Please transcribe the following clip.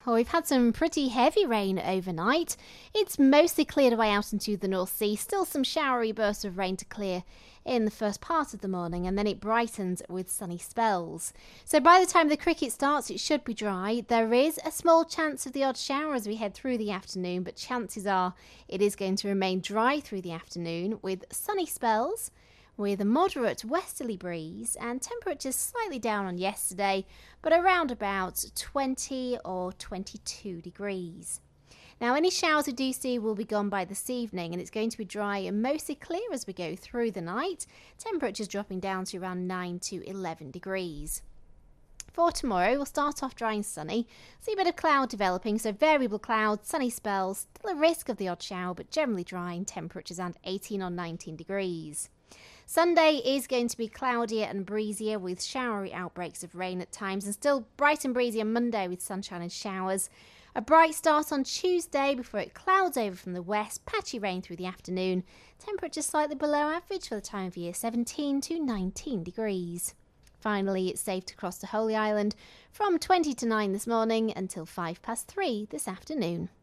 Well, we've had some pretty heavy rain overnight. It's mostly cleared away out into the North Sea. Still some showery bursts of rain to clear in the first part of the morning, and then it brightens with sunny spells. So by the time the cricket starts, it should be dry. There is a small chance of the odd shower as we head through the afternoon, but chances are it is going to remain dry through the afternoon with sunny spells, with a moderate westerly breeze and temperatures slightly down on yesterday, but around about 20 or 22 degrees. Now, any showers we do see will be gone by this evening, and it's going to be dry and mostly clear as we go through the night, temperatures dropping down to around 9 to 11 degrees. For tomorrow, we'll start off dry and sunny. See a bit of cloud developing, so variable clouds, sunny spells, still a risk of the odd shower, but generally dry and temperatures around 18 or 19 degrees. Sunday is going to be cloudier and breezier with showery outbreaks of rain at times, and still bright and breezy on Monday with sunshine and showers. A bright start on Tuesday before it clouds over from the west, patchy rain through the afternoon. Temperatures slightly below average for the time of year, 17 to 19 degrees. Finally, it's safe to cross the Holy Island from 20 to 9 this morning until 3 this afternoon.